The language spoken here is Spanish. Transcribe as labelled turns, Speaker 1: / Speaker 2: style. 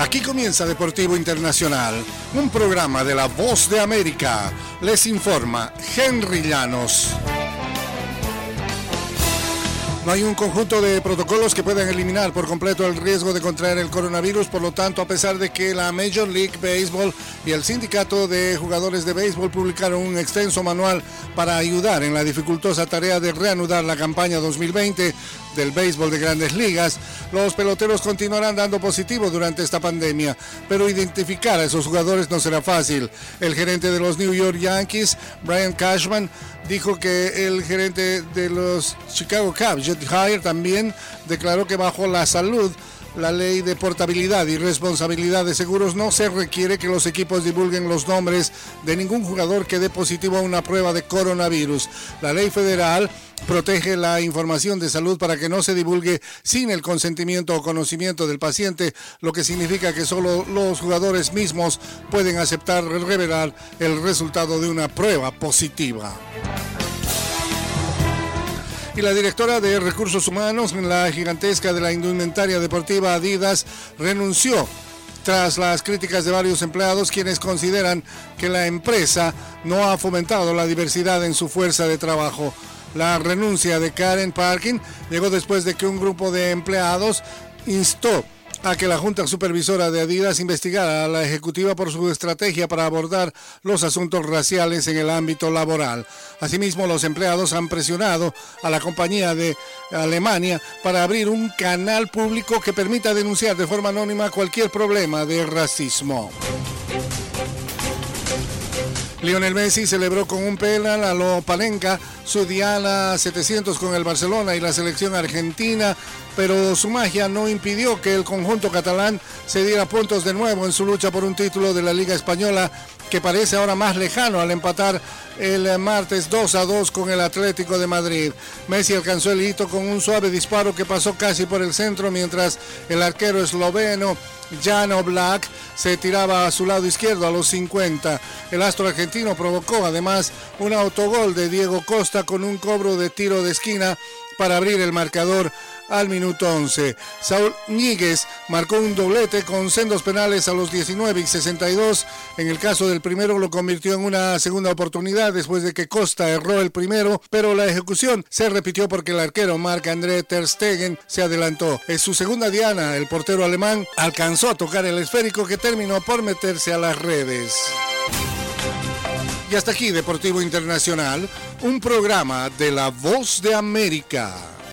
Speaker 1: Aquí comienza Deportivo Internacional, un programa de La Voz de América. Les informa Henry Llanos. No hay un conjunto de protocolos que puedan eliminar por completo el riesgo de contraer el coronavirus. Por lo tanto, a pesar de que la Major League Baseball y el Sindicato de Jugadores de Béisbol publicaron un extenso manual para ayudar en la dificultosa tarea de reanudar la campaña 2020 del béisbol de Grandes Ligas, los peloteros continuarán dando positivo durante esta pandemia, pero identificar a esos jugadores no será fácil. El gerente de los New York Yankees, Brian Cashman, dijo que el gerente de los Chicago Cubs, Jed Hoyer, también declaró que bajo la salud, la ley de portabilidad y responsabilidad de seguros, no se requiere que los equipos divulguen los nombres de ningún jugador que dé positivo a una prueba de coronavirus. La ley federal protege la información de salud para que no se divulgue sin el consentimiento o conocimiento del paciente, lo que significa que solo los jugadores mismos pueden aceptar revelar el resultado de una prueba positiva. Y la directora de Recursos Humanos en la gigantesca de la indumentaria deportiva Adidas renunció tras las críticas de varios empleados, quienes consideran que la empresa no ha fomentado la diversidad en su fuerza de trabajo. La renuncia de Karen Parkin llegó después de que un grupo de empleados instó a que la Junta Supervisora de Adidas investigara a la ejecutiva por su estrategia para abordar los asuntos raciales en el ámbito laboral. Asimismo, los empleados han presionado a la compañía de Alemania para abrir un canal público que permita denunciar de forma anónima cualquier problema de racismo. Lionel Messi celebró con un penal a lo Panenka su Diana 700 con el Barcelona y la selección argentina, pero su magia no impidió que el conjunto catalán se diera puntos de nuevo en su lucha por un título de la Liga Española, que parece ahora más lejano al empatar el martes 2-2 con el Atlético de Madrid. Messi alcanzó el hito con un suave disparo que pasó casi por el centro, mientras el arquero esloveno Jan Oblak se tiraba a su lado izquierdo a los 50. El astro argentino provocó además un autogol de Diego Costa con un cobro de tiro de esquina para abrir el marcador al minuto 11. Saúl Ñíguez marcó un doblete con sendos penales a los 19 y 62. En el caso del primero lo convirtió en una segunda oportunidad después de que Costa erró el primero, pero la ejecución se repitió porque el arquero Marc-André ter Stegen se adelantó. En su segunda diana, el portero alemán alcanzó a tocar el esférico que terminó por meterse a las redes. Y hasta aquí Deportivo Internacional, un programa de La Voz de América.